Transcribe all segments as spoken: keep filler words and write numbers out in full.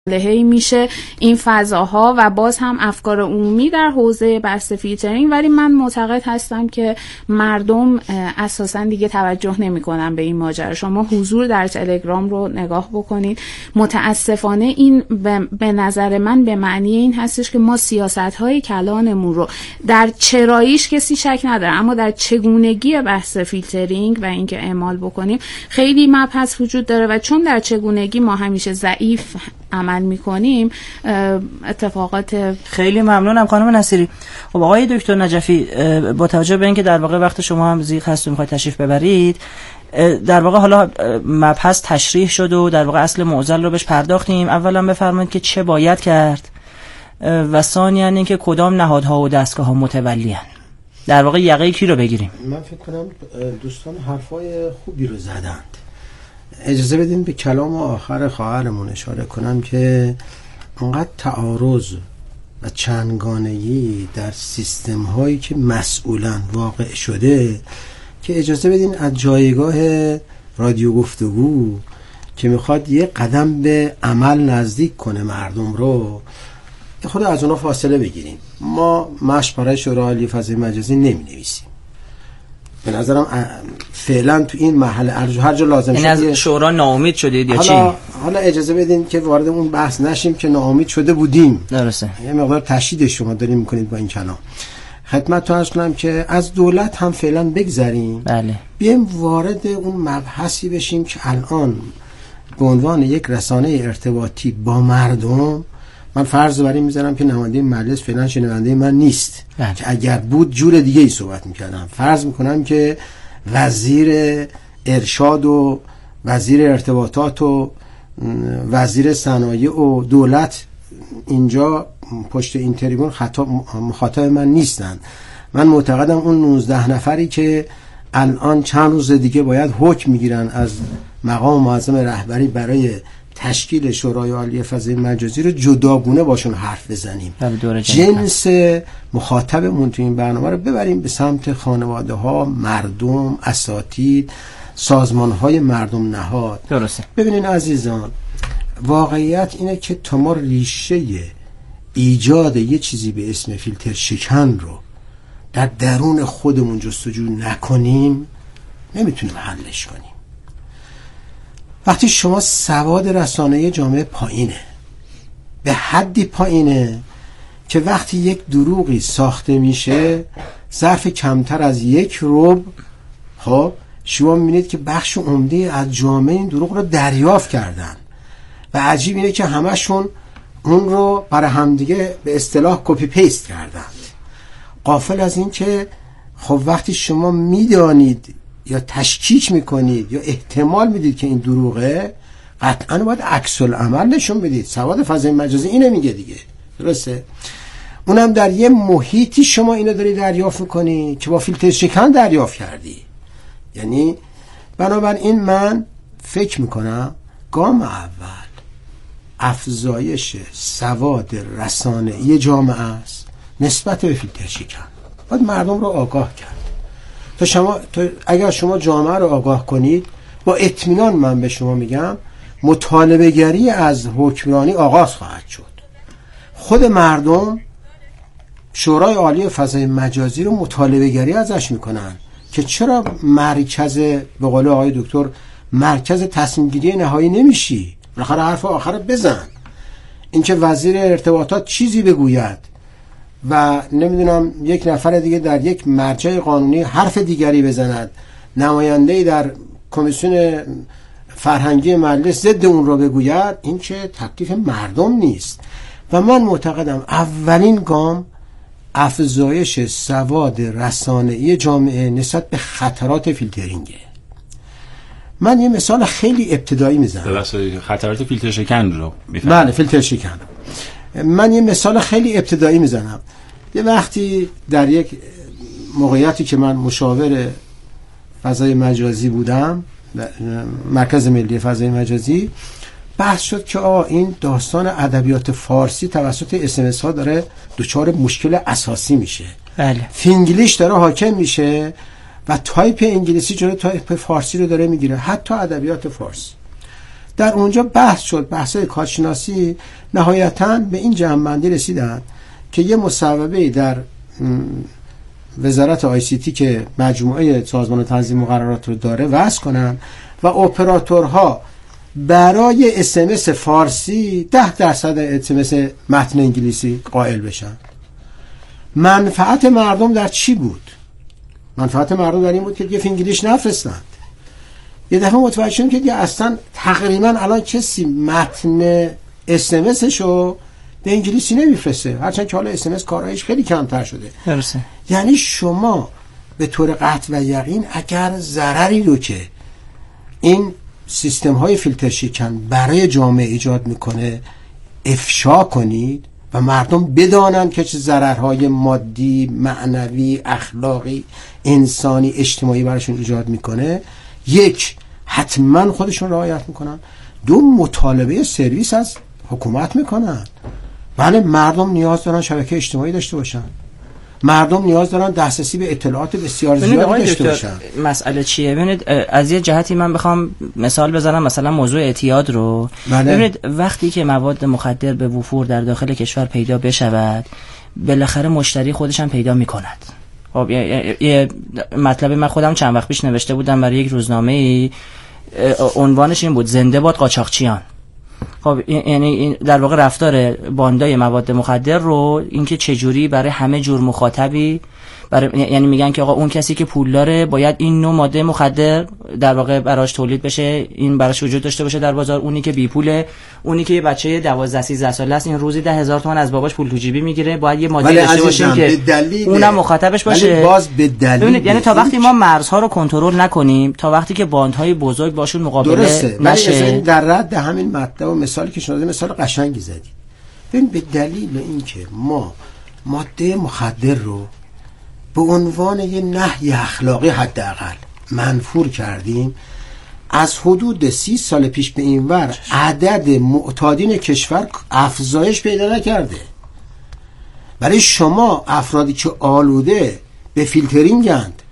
لهی میشه این فضاها و باز هم افکار عمومی در حوزه بحث فیلترینگ، ولی من معتقد هستم که مردم اساسا دیگه توجه نمیکنن به این ماجرا. شما حضور در تلگرام رو نگاه بکنید، متاسفانه این به نظر من به معنی این هستش که ما سیاست‌های کلانمون رو در چراییش کسی شک نداره، اما در چگونگی بحث فیلترینگ و اینکه اعمال بکنیم خیلی مبحث وجود داره و چون در چگونگی ما همیشه ضعیف عمل میکنیم اتفاقات. خیلی ممنونم خانم نصیری. خب آقای دکتر نجفی، با توجه به اینکه در واقع وقت شما هم زیغ هست و میخواید تشریف ببرید، در واقع حالا مبحث تشریح شد و در واقع اصل معضل رو بهش پرداختیم. اولا بفرمایید که چه باید کرد و ثانیاً اینکه کدام نهادها و دستگاه‌ها متولی‌اند. در واقع یقه کی رو بگیریم؟ من فکر کنم دوستان حرفای خوبی رو زدند. اجازه بدین به کلام آخر خواهرمون اشاره کنم که انقدر تعارض و چندگانگی در سیستم هایی که مسئولن واقع شده که اجازه بدین از جایگاه رادیو گفتگو که میخواد یه قدم به عمل نزدیک کنه مردم رو، خود از اونا فاصله بگیریم. ما مشق برای شورای عالی فضای مجازی نمی نویسیم. به نظرم فعلا تو این مرحله هر جا لازم شد از شورا ناامید شدید یا حالا چی؟ حالا اجازه بدین که وارد اون بحث نشیم که ناامید شده بودیم. درسته. یه مقدار تشدید شما دارین میکنید با این کلام. خدمتتون عرض کنم که از دولت هم فعلا بگذریم. بله. بیایم وارد اون مبحثی بشیم که الان به عنوان یک رسانه ارتباطی با مردم، من فرض بر این میذارم که نماینده مجلس فعلا شنونده من نیست، بله. که اگر بود جور دیگه ای صحبت میکردم. فرض میکنم که وزیر ارشاد و وزیر ارتباطات و وزیر صنایع و دولت اینجا پشت این تریبون خطاب مخاطب من نیستن. من معتقدم اون نوزده نفری که الان چند روز دیگه باید حکم میگیرن از مقام معظم رهبری برای تشکیل شورای عالی فضای مجازی رو جداگونه باشون حرف بزنیم، جنس مخاطبمون تو این برنامه رو ببریم به سمت خانواده ها، مردم، اساتید، سازمان های مردم نهاد. درسته. ببینین عزیزان، واقعیت اینه که تا ما ریشه ایجاد یه چیزی به اسم فیلتر شکن رو در درون خودمون جستجو نکنیم نمیتونیم حلش کنیم. وقتی شما سواد رسانه جامعه پایینه، به حدی پایینه که وقتی یک دروغی ساخته میشه ظرف کمتر از یک ربع، خب شما میبینید که بخش عمده از جامعه این دروغ رو دریافت کردن و عجیب اینه که همشون اون رو برای همدیگه به اصطلاح کپی پیست کردن، غافل از این که خب وقتی شما میدانید یا تشکیک میکنید یا احتمال میدید که این دروغه، قطعا باید عکس العمل نشون بدید. سواد فضای مجازی اینه میگه دیگه، درسته؟ اونم در یه محیطی شما اینو داری دریافت میکنی که با فیلتر شکن دریافت کردی. یعنی بنابراین من فکر میکنم گام اول افزایش سواد رسانه‌ای جامعه است نسبت به فیلتر شکن. باید مردم رو آگاه کرد. تا شما تا اگر شما جامعه رو آگاه کنید، با اطمینان من به شما میگم مطالبه گری از حکمرانی آغاز خواهد شد. خود مردم شورای عالی فضای مجازی رو مطالبه گری ازش میکنن که چرا مرکز، به قول آقای دکتر، مرکز تصمیم گیری نهایی نمیشی؟ بالاخره حرف آخر بزن. اینکه وزیر ارتباطات چیزی بگوید و نمیدونم یک نفر دیگه در یک مرجع قانونی حرف دیگری بزند، نماینده‌ای در کمیسیون فرهنگی مجلس ضد اون رو بگوید، این که تکلیف مردم نیست. و من معتقدم اولین گام افزایش سواد رسانه‌ای جامعه نسبت به خطرات فیلترینگه. من یه مثال خیلی ابتدایی میزنم. خطرات فیلتر شکن رو میفهمم. بله، فیلتر شکن. من یه مثال خیلی ابتدایی میزنم. یه وقتی در یک موقعیتی که من مشاور فضای مجازی بودم، مرکز ملی فضای مجازی، بحث شد که آه این داستان ادبیات فارسی توسط اس ام اس ها داره دچار مشکل اساسی میشه. بله. فینگلیش داره حاکم میشه و تایپ انگلیسی جلوی تایپ فارسی رو داره میگیره، حتی ادبیات فارسی. در اونجا بحث شد، بحث‌های کارشناسی نهایتاً به این جمع‌بندی رسیدن که یه مصوبه در وزارت آی سی تی که مجموعه سازمان تنظیم مقررات رو داره وضع کنن و اپراتورها برای اس ام اس فارسی ده درصد اس ام اس متن انگلیسی قائل بشن. منفعت مردم در چی بود؟ منفعت مردم در این بود که دیگه فینگلیش نفرستند. یه دفعه متوجه شدیم که دیگه اصلا تقریبا الان کسی متن اس ام اسشو به انگلیسی نمیفرسته، هرچند که حالا اس ام اس کارایش خیلی کمتر شده. درسته. یعنی شما به طور قطع و یقین اگر ضرری رو که این سیستم های فیلتر شکن برای جامعه ایجاد میکنه افشا کنید و مردم بدانن که چه ضررهای مادی، معنوی، اخلاقی، انسانی، اجتماعی براشون ایجاد میکنه، یک حتما خودشون رعایت میکنن، دو مطالبه سرویس از حکومت میکنن. بله مردم نیاز دارن شبکه اجتماعی داشته باشن، مردم نیاز دارن دسترسی به اطلاعات بسیار زیادی داشته باشن. مسئله چیه؟ ببینید از یه جهتی من بخوام مثال بزنم، مثلا موضوع اعتیاد رو بله. ببینید وقتی که مواد مخدر به وفور در داخل کشور پیدا بشود بالاخره مشتری خودش هم پیدا میکند. خب یه مطلبی من خودم چند وقت پیش نوشته بودم برای یک روزنامه‌ای، عنوانش این بود زنده باد قاچاقچیان. خب یعنی در واقع رفتار باندای مواد مخدر رو اینکه چجوری برای همه جور مخاطبی برای یعنی میگن که آقا اون کسی که پول داره باید این نوع ماده مخدر در واقع براش تولید بشه، این براش وجود داشته باشه در بازار. اونی که بی پوله، اونی که یه بچه دوازده سیزده ساله است این روزی ده هزار تومان از باباش پول تو جیبی میگیره، باید یه ماده داشته باشه که اونم مخاطبش باشه. باز به دلیل یعنی تا وقتی ما مرزها رو کنترل نکنیم، تا وقتی که باندهای بزرگ باشون مقابله نشه. در رد همین مطلب و مثالی که شما زدید مثال قشنگی زدید. ببین به دلیل اینکه ما ماده مخدر رو به عنوان یه نهی اخلاقی حداقل منفور کردیم، از حدود سی سال پیش به این ور عدد معتادین کشور افزایش پیدا نکرده. برای شما افرادی که آلوده به فیلترینگند،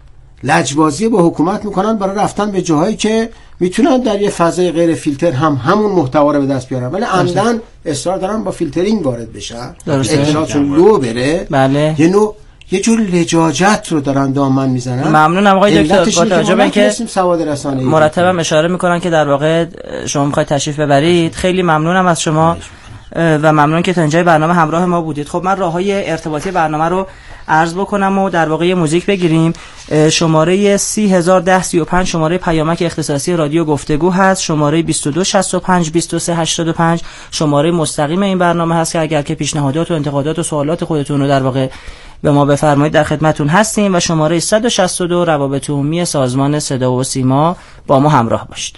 لجبازی با حکومت میکنن برای رفتن به جاهایی که میتونن در یه فضای غیر فیلتر هم همون محتوا رو به دست بیارن، ولی عمدن اصرار دارن با فیلترینگ وارد بشن، اطلاعاتشون لو بره. بله. یه نوع یه جور لجاجت رو دارن دامن میزنن. ممنونم آقای دکتر. با توجه به اینکه سواد رسانه‌ای مرتبا اشاره میکنن که در واقع شما میخواید تشریف ببرید، خیلی ممنونم از شما و ممنون که تا اینجای برنامه همراه ما بودید. خب من راههای ارتباطی برنامه رو عرض بکنم و در واقع موزیک بگیریم. شماره سی هزار و ده سی و پنج شماره پیامک اختصاصی رادیو گفتگو هست، شماره بیست و دو شصت و پنج بیست و سه هشتاد و پنج شماره مستقیم این برنامه هست که اگر که پیشنهادات و انتقادات و سوالات خودتون رو در واقع به ما بفرمایید در خدمتتون هستیم، و شماره صد و شصت و دو روابط عمومی سازمان صدا و سیما. با ما همراه باشید.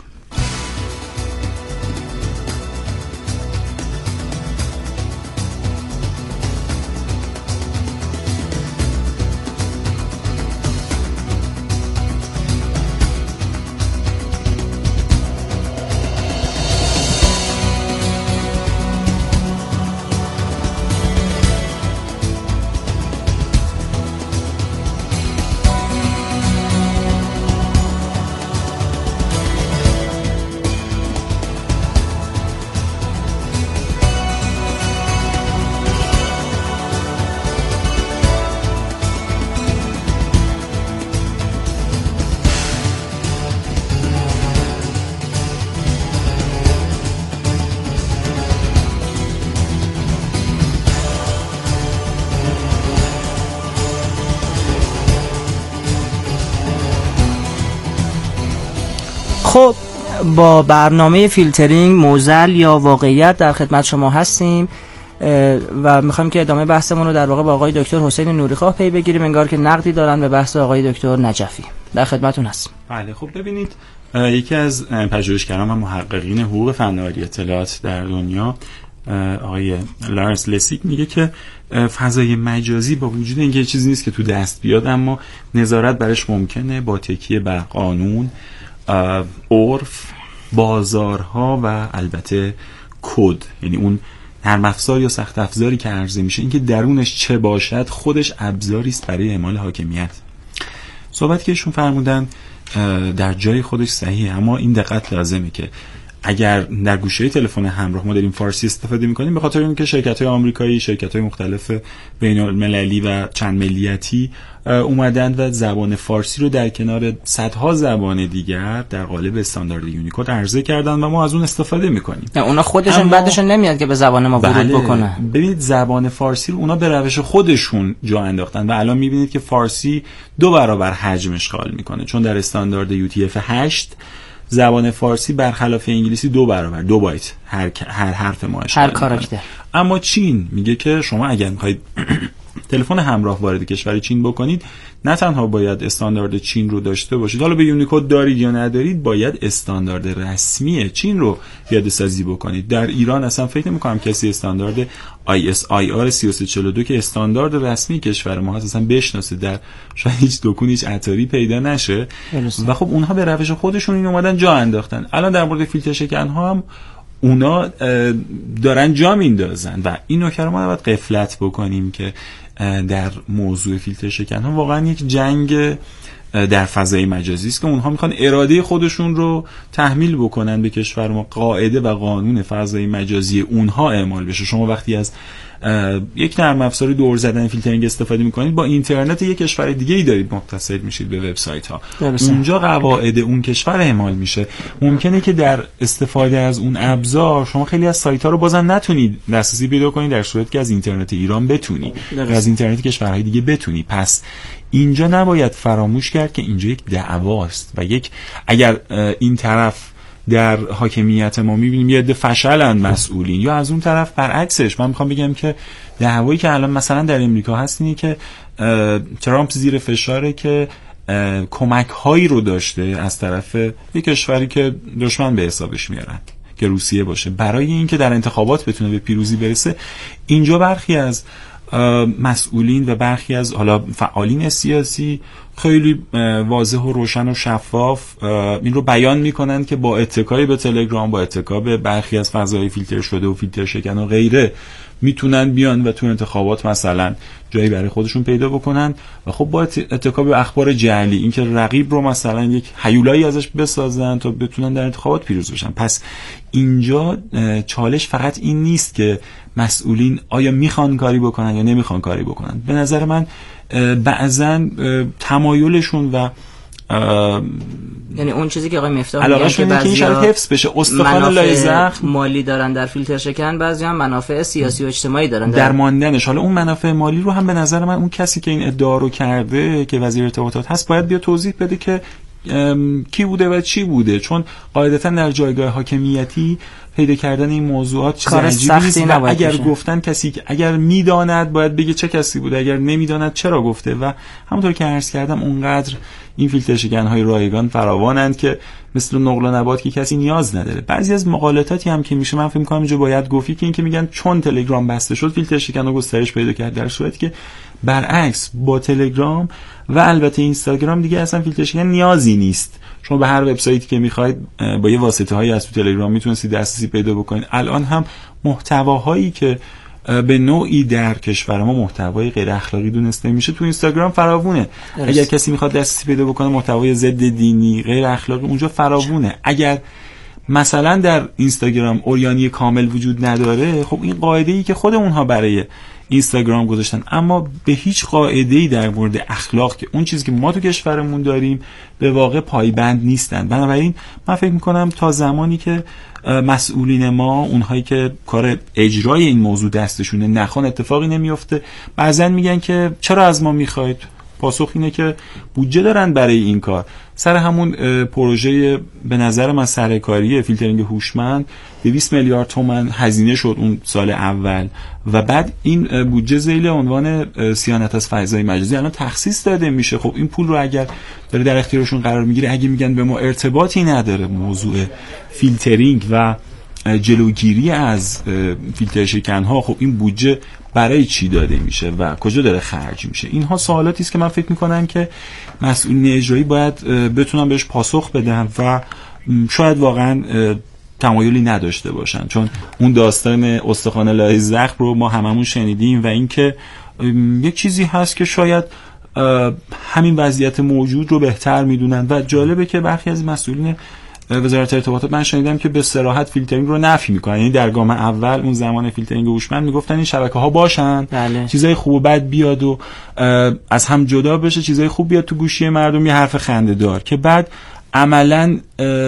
خب با برنامه فیلترینگ موزل یا واقعیت در خدمت شما هستیم و میخوایم که ادامه بحثمون رو در واقع با آقای دکتر حسین نوریخواه پی بگیریم، انگار که نقدی دارن به بحث آقای دکتر نجفی. در خدمتتون هستیم. بله خب ببینید، یکی از پژوهشگران و محققین حقوق فناوری اطلاعات در دنیا آقای لارنس لسیگ میگه که فضای مجازی با وجود اینکه چیزی نیست که تو دست بیاد، اما نظارت برش ممکنه با تکیه بر قانون، عرف، بازارها و البته کد، یعنی اون نرم افزار یا سخت افزاری که عرضه میشه، اینکه درونش چه باشد خودش ابزاری است برای اعمال حاکمیت. صحبت که ایشون فرمودن در جای خودش صحیحه، اما این دقت لازمه که اگر در گوشه تلفن همراه ما داریم فارسی استفاده می‌کنیم به خاطر اینکه شرکت‌های آمریکایی، شرکت‌های مختلف بین‌المللی و چند ملیتی اومدن و زبان فارسی رو در کنار صدها زبان دیگر در قالب استاندارد یونیکد عرضه کردن و ما از اون استفاده می‌کنیم. نه اونا خودشون اما... بعدشون نمیاد که به زبان ما ورود بله. بکنن. ببینید زبان فارسی رو اونا به روش خودشون جا انداختن و الان می‌بینید که فارسی دو برابر حجم اشغال می‌کنه، چون در استاندارد یو تی اف هشت زبان فارسی برخلاف انگلیسی دو برابر دو بایت هر هر حرف ما هر کاراکتر. اما چین میگه که شما اگر میخواید تلفن همراه وارد کشور چین بکنید نه تنها باید استاندارد چین رو داشته باشید، حالا به یونیکد دارید یا ندارید باید استاندارد رسمی چین رو پیاده سازی بکنید. در ایران اصلا فکر نمی‌کنم کسی استاندارد آی اس آی آر سه سه چهار دو که استاندارد رسمی کشور ما هست اصلا بشناسه، در شاید هیچ دکون هیچ عطاری پیدا نشه و خب اونها به روش خودشون این اومدن جا انداختن. الان در مورد فیلتر شکن ها هم اونا دارن جا میندازن و این نکته رو ما باید غفلت بکنیم که در موضوع فیلتر شکن ها واقعا یک جنگ در فضای مجازی است که اونها میخوان اراده خودشون رو تحمیل بکنن به کشور ما، قاعده و قانون فضای مجازی اونها اعمال بشه. شما وقتی از یک نرم افزار دور زدن فیلترینگ استفاده میکنید با اینترنت یک کشور دیگه ای دارید متصل میشید به وبسایت ها، اونجا قواعد اون کشور اعمال میشه. ممکنه که در استفاده از اون ابزار شما خیلی از سایت ها رو بازم نتونید دسترسی پیدا کنید در صورتی که از اینترنت ایران بتونی و از اینترنت کشورهای دیگه بتونی. پس اینجا نباید فراموش کرد که اینجا یک دعواست و یک اگر این طرف در حاکمیت ما میبینیم یه عده فشلن مسئولین یا از اون طرف برعکسش، من میخوام بگم که دعوایی که الان مثلا در امریکا هست اینه که ترامپ زیر فشاره که کمک هایی رو داشته از طرف یک کشوری که دشمن به حسابش میارن که روسیه باشه برای اینکه در انتخابات بتونه به پیروزی برسه. اینجا برخی از مسئولین و برخی از حالا فعالین سیاسی خیلی واضح و روشن و شفاف این رو بیان میکنن که با اتکای به تلگرام، با اتکا به برخی از فضای فیلتر شده و فیلتر شکن و غیره میتونن بیان و تو انتخابات مثلا جایی برای خودشون پیدا بکنن و خب با اتکا به اخبار جعلی اینکه رقیب رو مثلا یک هیولایی ازش بسازن تا بتونن در انتخابات پیروز بشن. پس اینجا چالش فقط این نیست که مسئولین آیا میخوان کاری بکنن یا نمیخوان کاری بکنن. به نظر من بعضن تمایلشون و یعنی اون چیزی که آقای مفتاح میگن که بعضیا حفظ بشه استخوان لای زخم مالی دارن در فیلتر شکن، بعضی هم منافع سیاسی و اجتماعی دارن در, در ماندنش. حالا اون منافع مالی رو هم به نظر من اون کسی که این ادعا رو کرده که وزیر ارتباطات هست باید بیا توضیح بده که کی بوده و چی بوده، چون قاعدتا در جایگاه حاکمیتی پیدا کردن این موضوعات چیز عجیبی نیست و اگر بشه. گفتن کسی که اگر میداند باید بگه چه کسی بوده، اگر نمیداند چرا گفته. و همونطور که عرض کردم اونقدر این فیلتر شکن های رایگان فراوانند که مثل نقل و نبات که کسی نیاز نداره. بعضی از مقالطاتی هم که میشه من فکر می‌کنم اینجا باید گفتی که این که میگن چون تلگرام بسته شد فیلتر شکن رو گسترش پیدا کرد، در صورتی که برعکس با تلگرام و البته اینستاگرام دیگه اصلا فیلتر شکن نیازی نیست. شما به هر وبسایتی که میخواید با یه واسطه‌هایی از تو تلگرام میتونید دسترسی پیدا بکنید. الان هم محتواهایی که به نوعی در کشور ما محتوای غیر اخلاقی دونسته میشه تو اینستاگرام فراوونه. درست. اگر کسی میخواد دسترسی پیدا بکنه محتوای ضد دینی غیر اخلاقی اونجا فراوونه. اگر مثلا در اینستاگرام اوریانی کامل وجود نداره، خب این قاعده‌ای که خود اونها برای اینستاگرام گذاشتن، اما به هیچ قاعده‌ای در مورد اخلاق که اون چیزی که ما تو کشورمون داریم به واقع پایبند نیستن. بنابراین من فکر میکنم تا زمانی که مسئولین ما، اونهایی که کار اجرای این موضوع دستشونه، نخوان اتفاقی نمیفته. بعضن میگن که چرا از ما میخواید؟ پاسخ اینه که بودجه دارن برای این کار. سر همون پروژه به نظر من سرکاری فیلترینگ هوشمند دویست میلیارد تومان هزینه شد اون سال اول و بعد این بودجه ذیل عنوان صیانت از فضای مجازی الان تخصیص داده میشه. خب این پول رو اگر داره در اختیارشون قرار میگیره، اگه میگن به ما ارتباطی نداره موضوع فیلترینگ و جلوگیری از فیلتر شکن ها، خب این بودجه برای چی داده میشه و کجا داره خرج میشه؟ اینها سوالاتی است که من فکر میکنم که مسئولین اجرایی باید بتونن بهش پاسخ بدن و شاید واقعا تمایلی نداشته باشن، چون اون داستان استخوان لای زخم رو ما هممون شنیدیم و اینکه یک چیزی هست که شاید همین وضعیت موجود رو بهتر میدونن و جالبه که برخی از مسئولین وزارت ارتباطات من شنیدم که به صراحت فیلترینگ رو نفی میکنن. یعنی در گام اول اون زمان فیلترینگ هوشمند میگفتن این شبکه‌ها باشن، بله. چیزای خوب و بد بیاد و از هم جدا بشه، چیزای خوب بیاد تو گوشی مردم، یه حرف خنده‌دار، که بعد عملاً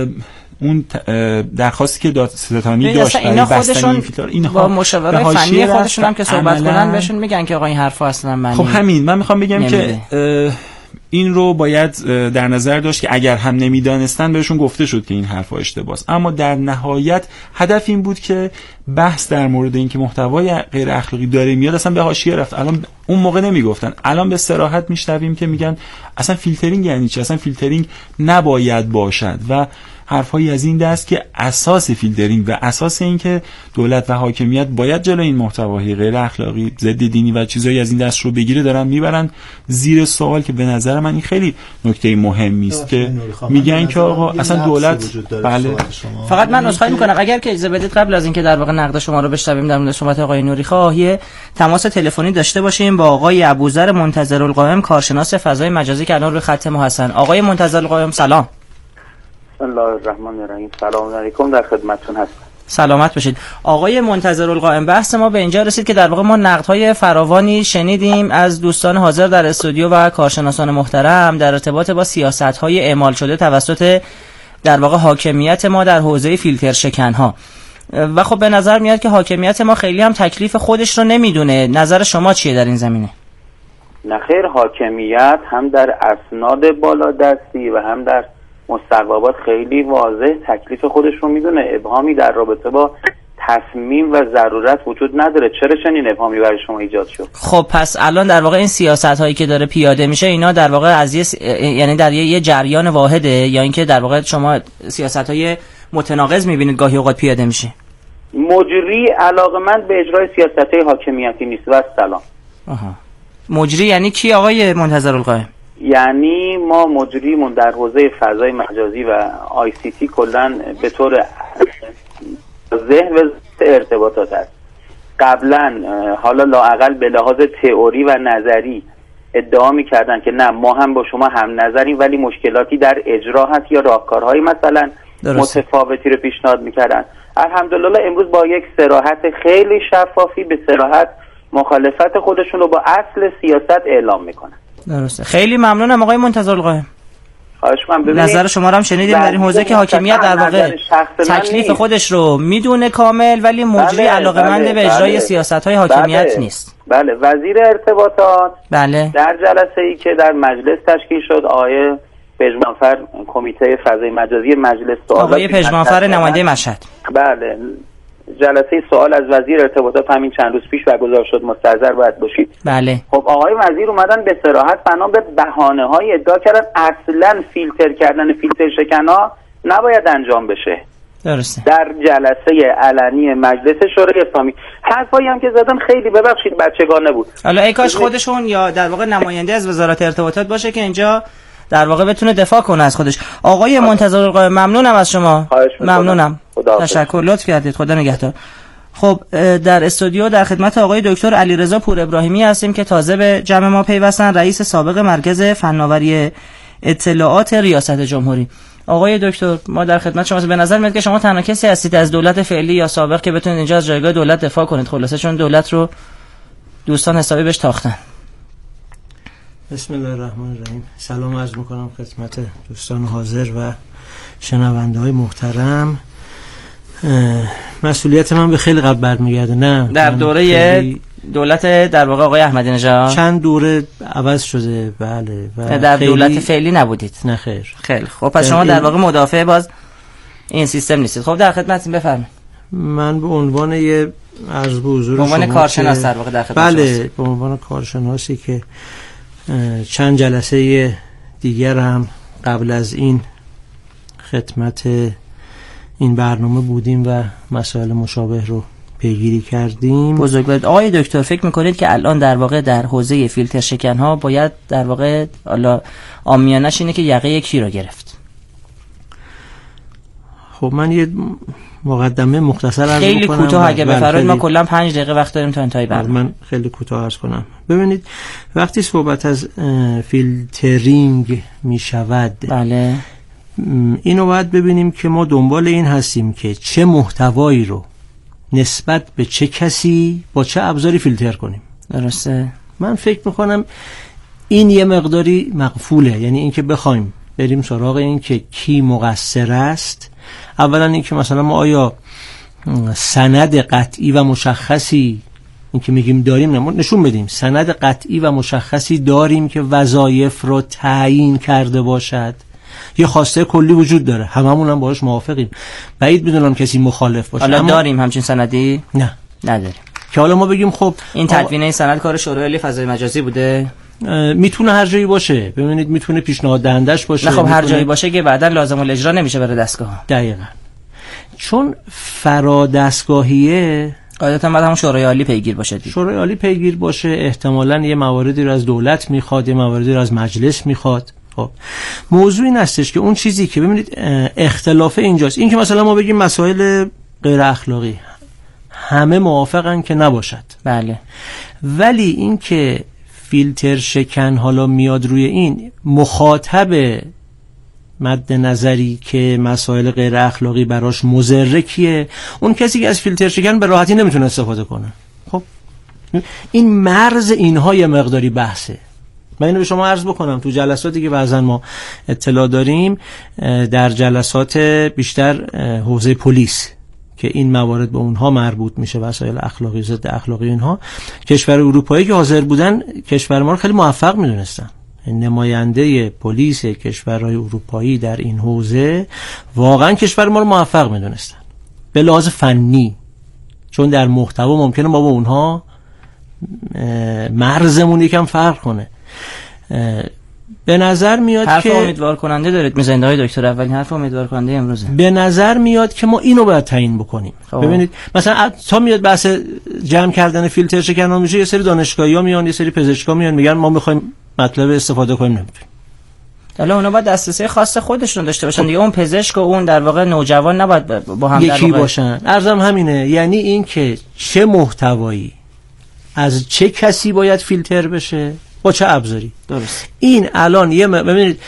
اون درخواستی که دادستانی داشت برای بستن این فیلتر، اینها با مشاورای فنی خودشون هم که صحبت کنن بهشون میگن که آقا این حرفا اصلا معنی. خب همین من میخوام بگم نمیده. که این رو باید در نظر داشت که اگر هم نمیدانستن بهشون گفته شد که این حرفا اشتباهه، اما در نهایت هدف این بود که بحث در مورد این که محتوای غیر اخلاقی داره میاد اصلا به حاشیه رفت. الان اون موقع نمیگفتن، الان به صراحت میشنویم که میگن اصلا فیلترینگ یعنی چی، اصلا فیلترینگ نباید باشد و حرفایی از این دست که اساس فیلترینگ و اساس این که دولت و حاکمیت باید جلوی این محتوای غیر اخلاقی، ضد دینی و چیزایی از این دست رو بگیره دارن میبرن زیر سوال، که به نظر من این خیلی نکته مهمی است که میگن که آقا اصلا دولت بله. فقط من عذرخواهی میکنم اگر که اجازه بدید قبل از اینکه در واقع نقد شما رو بشنویم در مورد صحبت آقای نوری خواهی تماس تلفنی داشته باشیم با آقای ابوذر منتظرالقائم، کارشناس فضای مجازی که الان روی خط ما هستن. آقای منتظرالقائم سلام. بسم الله الرحمن الرحیم. سلام علیکم، در خدمتتون هستم. سلامت باشید. آقای منتظرالقائم، بحث ما به اینجا رسید که در واقع ما نقدهای فراوانی شنیدیم از دوستان حاضر در استودیو و کارشناسان محترم در ارتباط با سیاست‌های اعمال شده توسط در واقع حاکمیت ما در حوزه فیلتر شکن‌ها، و خب به نظر میاد که حاکمیت ما خیلی هم تکلیف خودش رو نمیدونه. نظر شما چیه در این زمینه؟ نخیر، حاکمیت هم در اسناد بالادستی و هم در مستقبلات خیلی واضح تکلیف خودش رو میدونه. ابهامی در رابطه با تصمیم و ضرورت وجود نداره. چرا چنین ابهامی برای شما ایجاد شد؟ خب پس الان در واقع این سیاست هایی که داره پیاده میشه اینا در واقع از یه س... یعنی در یه, یه جریان واحده، یا اینکه در واقع شما سیاست های متناقض میبینید گاهی اوقات پیاده میشه؟ مجری علاقمند به اجرای سیاست های حاکمیتی نیست. و سلام. آها. مجری یعنی کی آقای منتظرالقائم؟ یعنی ما مجریمون در حوزه فضای مجازی و آی سی تی کلن به طور ذهن و ارتباطات است. قبلا حالا لااقل به لحاظ تئوری و نظری ادعا می‌کردن که نه ما هم با شما هم نظریم، ولی مشکلاتی در اجرا هست یا راهکارهای مثلا درست. متفاوتی رو پیشنهاد می‌کردن. الحمدلله امروز با یک صراحت خیلی شفافی به صراحت مخالفت خودشون رو با اصل سیاست اعلام میکنن. درسته. خیلی ممنونم آقای منتظرالقائم. خواهش می‌کنم. نظر شما رو هم شنیدیم در این حوزه که حاکمیت در واقع تکلیف خودش رو میدونه کامل، ولی مجری بله، علاقه‌مند بله، به اجرای بله. سیاست‌های حاکمیت بله. نیست. بله. وزیر ارتباطات بله. در جلسه‌ای که در مجلس تشکیل شد، آقای پژمانفر کمیته فضای مجازی مجلس سوال آقای پژمانفر نماینده مشهد بله جلسه سوال از وزیر ارتباطات همین چند روز پیش برگزار شد، مستحضر باید باشید. بله. خب آقای وزیر اومدن به صراحت بنا به بهانه‌های ادعا کردن اصلا فیلتر کردن فیلتر شکن‌ها نباید انجام بشه. درسته. در جلسه علنی مجلس شورای اسلامی حرفایی هم که زدن خیلی ببخشید بچگانه بود. حالا ای کاش خودشون یا در واقع نماینده از وزارت ارتباطات باشه که اینجا در واقع بتونه دفاع کنه از خودش. آقای منتظرالقائم ممنونم از شما. ممنونم. تشکر، لطف کردید. خدا نگهدار. خب در استودیو در خدمت آقای دکتر علیرضا پور ابراهیمی هستیم که تازه به جمع ما پیوستن، رئیس سابق مرکز فناوری اطلاعات ریاست جمهوری. آقای دکتر ما در خدمت شما هستیم. به نظر میاد که شما تنها کسی هستید از دولت فعلی یا سابق که بتونید اینجا از جایگاه دولت دفاع کنید، خلاصه چون دولت رو دوستان حسابی بهش تاختن. بسم الله الرحمن الرحیم. سلام عرض میکنم خدمت دوستان حاضر و شنونده های محترم. مسئولیت من به خیلی قبل برمیگرده. نه در دوره خیلی... دولت در واقع آقای احمدی نژاد چند دوره عوض شده. بله و در خیلی... دولت فعلی نبودید؟ نه خیر. خیلی خب پس شما در واقع مدافع باز این سیستم نیستید. خب در خدمتتون، بفرمایید. من به عنوان یه عرض به حضور به عنوان کارشناس در واقع در خدمت بله به عنوان کارشناسی که چند جلسه دیگر هم قبل از این خدمت این برنامه بودیم و مسائل مشابه رو پیگیری کردیم. بزرگوارید. آقای دکتر فکر میکنید که الان در واقع در حوزه فیلتر شکن‌ها باید در واقع حالا عامیانش اینه که یقه کی رو گرفت؟ خب من یه مقدمه مختصر عرض خیلی بکنم. کوتاه اگه بفرمایید، ما کلا پنج دقیقه وقت داریم تا انتهای برنامه. من خیلی کوتاه عرض کنم. ببینید وقتی صحبت از فیلترینگ می شود، بله، اینو باید ببینیم که ما دنبال این هستیم که چه محتوایی رو نسبت به چه کسی با چه ابزاری فیلتر کنیم. درسته. من فکر میکنم این یه مقداری مغفوله، یعنی این که بخوایم بریم سراغ این که کی مقصر است. اولا این که مثلا ما آیا سند قطعی و مشخصی این که میگیم داریم، نشون بدیم سند قطعی و مشخصی داریم که وظایف رو تعیین کرده باشد. یه خواسته کلی وجود داره، هممون هم باهاش موافقیم، بعید میدونم کسی مخالف باشه. حالا داریم همچین سندی؟ نه نداریم که حالا ما بگیم خب این تدوین این سند کار شورای عالی فضای مجازی بوده. میتونه هر جایی باشه، ببینید میتونه پیشنهاد دهندش باشه. نه خب هر جایی باشه که بعدا لازم الاجرا نمیشه بره دستگاه. دقیقاً چون فرا دستگاهیه قاعدتا بعد همون شورای عالی پیگیر باشه دیگه. شورای عالی پیگیر باشه، احتمالاً یه مواردی رو از دولت میخواد، یه مواردی رو از مجلس میخواد. خب موضوع این هستش که اون چیزی که ببینید اختلاف اینجاست، این که مثلا ما بگیم مسائل غیر اخلاقی همه موافقن که نباشد، بله، ولی این که فیلتر شکن حالا میاد روی این مخاطب مد نظری که مسائل غیر اخلاقی براش مضر کیه؟ اون کسی که از فیلتر شکن به راحتی نمیتونه استفاده کنه. خب این مرز اینها یه مقداری بحثه. من اینو به شما عرض بکنم تو جلساتی که بعضا ما اطلاع داریم، در جلسات بیشتر حوزه پلیس که این موارد به اونها مربوط میشه، وسایل اخلاقی ضد اخلاقی اینها، کشور اروپایی که حاضر بودن کشور ما رو خیلی موفق میدونستن. نماینده پلیس کشورهای اروپایی در این حوزه واقعا کشور ما رو موفق میدونستن به لحاظ فنی، چون در محتوا ممکنه ما با اونها مرزمون یکم فرق کنه. به نظر میاد حرف که امیدوار کننده دارید میزنید آقای دکتر، اولین حرف امیدوار کننده امروزه. به نظر میاد که ما اینو باید تعیین بکنیم. خواه. ببینید مثلا تا میاد بحث جمع کردن فیلتر شکن میشه، یه سری دانشگاهی‌ها میان، یه سری پزشکا میان میگن ما میخوایم مطلب استفاده کنیم، نمیتونیم. حالا اونا باید دسترسی خاص خودشون داشته باشن دیگه. اون پزشک و اون در واقع نوجوان نباید با هم یکی در واقع باشن. عرضم همینه، یعنی این که چه محتوایی از چه کسی باید فیلتر بشه با چه ابزاری. درست. این الان یه م... ببینید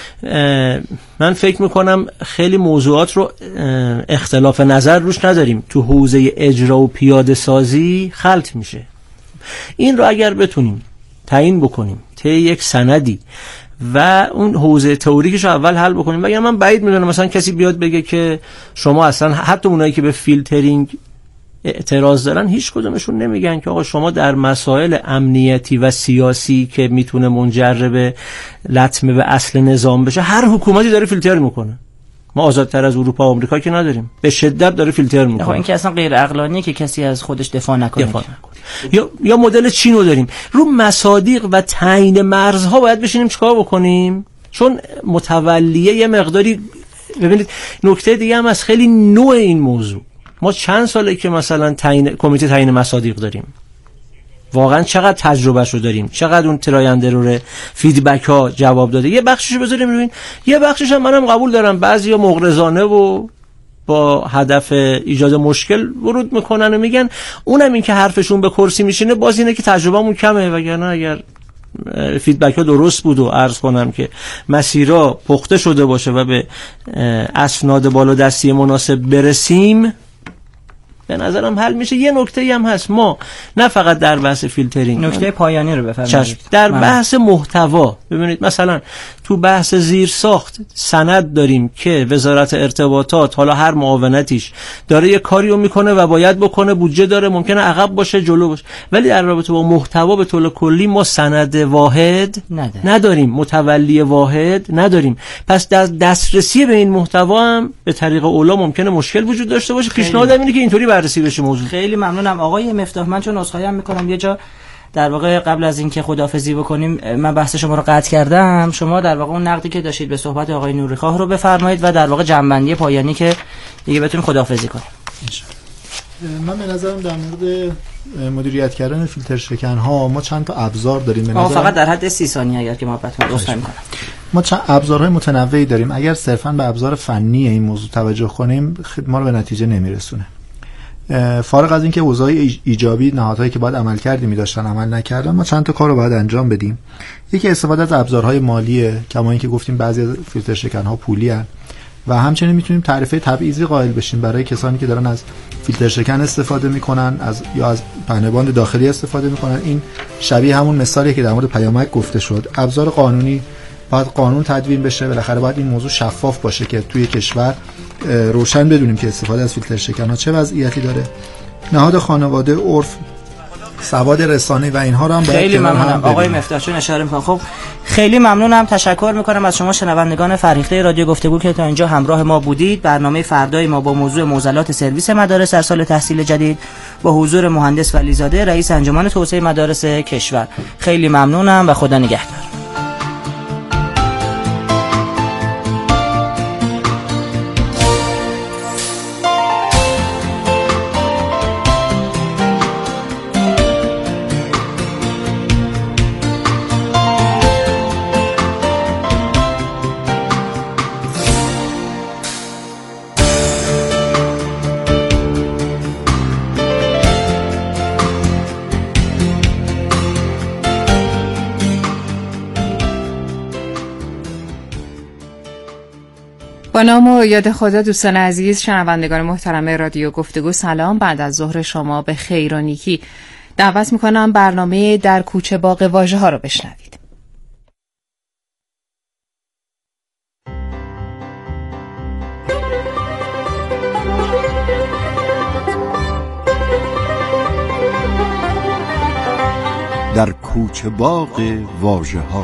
من فکر میکنم خیلی موضوعات رو اختلاف نظر روش نداریم، تو حوزه اجرا و پیاده سازی خلط میشه. این رو اگر بتونیم تعیین بکنیم طی یک سندی و اون حوزه تئوریکش رو اول حل بکنیم، بگم من بعید میدونم مثلا کسی بیاد بگه که شما اصلا، حتی اونایی که به فیلترینگ اعتراض دارن هیچ کدومشون نمیگن که آقا شما در مسائل امنیتی و سیاسی که میتونه منجر به لطمه به اصل نظام بشه، هر حکومتی داره فیلتر میکنه. ما آزادتر از اروپا و آمریکا که نداریم، به شدت داره فیلتر میکنه. خب این که اصلا غیر عقلانیه که کسی از خودش دفاع نکنه. دفاع نکنه. یا یا مدل چینو داریم، رو مصادیق و تعیین مرزها باید بشینیم چیکار بکنیم، چون متولیه یه مقداری. ببینید نکته دیگه هم از خیلی نوع این موضوع، ما چند ساله که مثلا تعیین کمیته تعیین مصادیق داریم، واقعا چقدر تجربهشو داریم، چقدر اون تراینده رو فیدبک ها جواب داده. یه بخششو بذاریم روین، یه بخشش هم منم قبول دارم بعضیا مغرضانه و با هدف ایجاد مشکل ورود میکنن و میگن اونم این که حرفشون به کرسی میشینه باز اینه که تجربهمون کمه، وگرنه اگر فیدبک ها درست بود و عرض کنم که مسیرها پخته شده باشه و به اسناد بالا دستی مناسب برسیم، به نظرم حل میشه. یه نکته هم هست، ما نه فقط در بحث فیلترینگ، نکته پایانی رو بفرمایید، در بحث محتوا ببینید مثلا تو بحث زیر ساخت سند داریم که وزارت ارتباطات حالا هر معاونتیش داره یه کاریو میکنه و باید بکنه، بودجه داره، ممکنه عقب باشه جلو باشه، ولی در رابطه با محتوا به طور کلی ما سند واحد نداریم, نداریم. متولی واحد نداریم. پس در دسترسی به این محتوا هم به طریق اولا ممکنه مشکل وجود داشته باشه. پیشنهادم اینه که اینطوری بررسی بشه موضوع. خیلی ممنونم آقای مفتاح. من چون عذرخواهی هم میکنم یه جا در واقع قبل از اینکه خداحافظی بکنیم من بحث شما رو قطع کردم، شما در واقع اون نقدی که داشتید به صحبت آقای نوریخواه رو بفرمایید و در واقع جنبندی پایانی که دیگه بتونیم خداحافظی کنیم. من به نظرم در مورد مدیریت کردن فیلتر شکن ها ما چند تا ابزار داریم. به نظرم فقط در حد سی ثانیه اگر که محبت عذرخواهی میکنم. ما چند ابزارهای متنوعی داریم. اگر صرفا به ابزار فنی این موضوع توجه کنیم ما رو به نتیجه نمیرسونه. فارغ از اینکه اوضاع ایجابی نهادهایی که باید عمل کردی می داشتن عمل نکردن، ما چند تا کار رو باید انجام بدیم. یکی استفاده از ابزارهای مالیه، کما اینکه گفتیم بعضی از فیلتر شکن ها پولی هستند. و همچنین میتونیم تعرفه تبعیضی قائل بشیم برای کسانی که دارن از فیلتر شکن استفاده میکنن از یا از پهنه‌باند داخلی استفاده میکنن. این شبیه همون مثالی که در مورد پیامک گفته شد. ابزار قانونی باید قانون تدوین بشه، بالاخره باید این موضوع شفاف باشه که توی کشور روشن بدونیم که استفاده از فیلتر شکن ها چه وضعیتی داره. نهاد خانواده، عرف، سواد رسانه و اینها رو هم خیلی ممنونم آقای مفتاح چون اشاره میکنم. خب خیلی ممنونم، تشکر میکنم از شما شنوندگان فرهیخته رادیو گفتگو که تا اینجا همراه ما بودید. برنامه فردای ما با موضوع معضلات سرویس مدارس در سال تحصیل جدید با حضور مهندس ولیزاده رئیس انجمن توسعه مدارس کشور. خیلی ممنونم و خدا نگهدار. با نام و یاد خدا دوستان عزیز شنوندگان محترم رادیو گفتگو سلام. بعد از ظهر شما به خیر و نیکی. دعوت میکنم برنامه در کوچه باغ واژه ها رو بشنوید. در کوچه باغ واژه ها.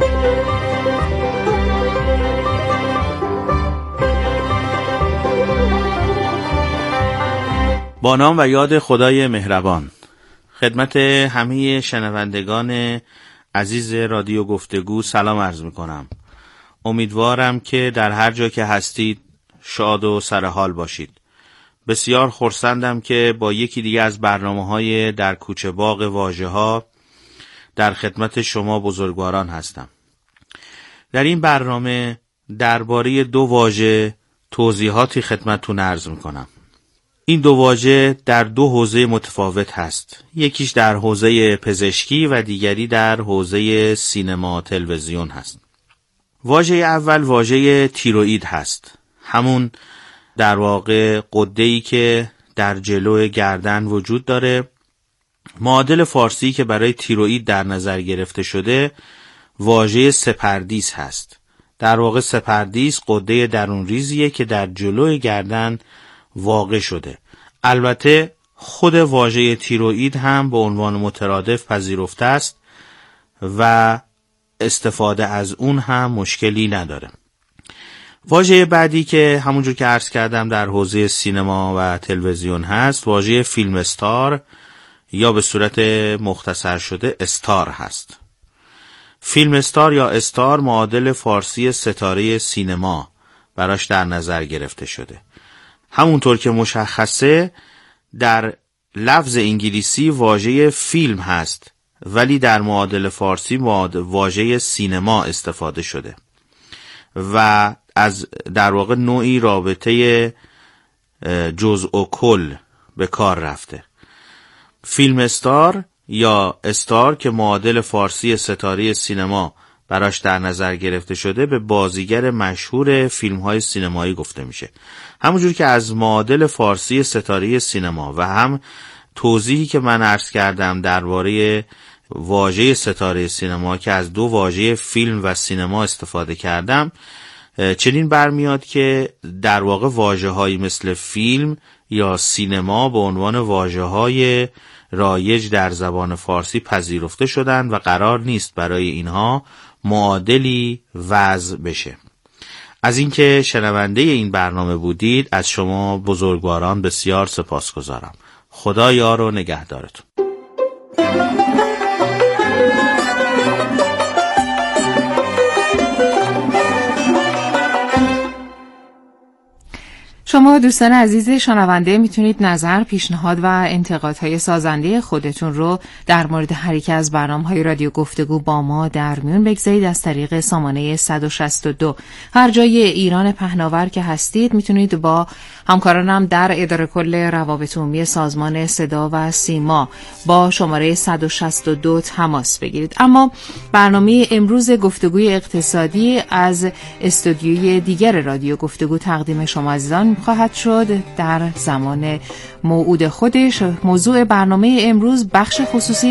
با نام و یاد خدای مهربان، خدمت همه شنوندگان عزیز رادیو گفتگو سلام عرض میکنم. امیدوارم که در هر جا که هستید شاد و سرحال باشید. بسیار خرسندم که با یکی دیگه از برنامه‌های در کوچه باغ واژه ها در خدمت شما بزرگواران هستم. در این برنامه درباره دو واژه توضیحاتی خدمتتون عرض میکنم. این دو واژه در دو حوزه متفاوت هست. یکیش در حوزه پزشکی و دیگری در حوزه سینما تلویزیون هست. واژه اول واژه تیروئید هست. همون در واقع غده‌ای که در جلو گردن وجود داره. معادل فارسی که برای تیروئید در نظر گرفته شده واژه سپردیس هست. در واقع سپردیس غده درون ریزیه که در جلوی گردن واقع شده. البته خود واژه تیروئید هم به عنوان مترادف پذیرفته است و استفاده از اون هم مشکلی نداره. واژه بعدی که همونجور که عرض کردم در حوزه سینما و تلویزیون هست واژه فیلم استار یا به صورت مختصر شده استار هست. فیلم استار یا استار معادل فارسی ستاره سینما براش در نظر گرفته شده. همونطور که مشخصه در لفظ انگلیسی واژه فیلم هست ولی در معادل فارسی واژه سینما استفاده شده و از در واقع نوعی رابطه جزء و کل به کار رفته. فیلم استار یا استار که معادل فارسی ستاره سینما براش در نظر گرفته شده به بازیگر مشهور فیلم های سینمایی گفته میشه. همونجور که از معادل فارسی ستاره سینما و هم توضیحی که من عرض کردم درباره واژه ستاره سینما که از دو واژه فیلم و سینما استفاده کردم، چنین برمیاد که در واقع واژه‌هایی مثل فیلم یا سینما به عنوان واژه‌های رایج در زبان فارسی پذیرفته شدند و قرار نیست برای اینها معادلی وضع بشه. از اینکه شنونده این برنامه بودید از شما بزرگواران بسیار سپاسگزارم. خدا یار و نگهدارتون. شما دوستان عزیز شنونده میتونید نظر، پیشنهاد و انتقادهای سازنده خودتون رو در مورد هر یک از برنامه‌های رادیو گفتگو با ما در میون بگذارید از طریق سامانه صد و شصت و دو. هر جای ایران پهناور که هستید میتونید با همکارانم در اداره کل روابط عمومی سازمان صدا و سیما با شماره صد و شصت و دو تماس بگیرید. اما برنامه امروز گفتگوی اقتصادی از استودیوی دیگر رادیو گفتگو تقدیم شما عزیزان خواهد شد در زمان موعود خودش. موضوع برنامه امروز بخش خصوصی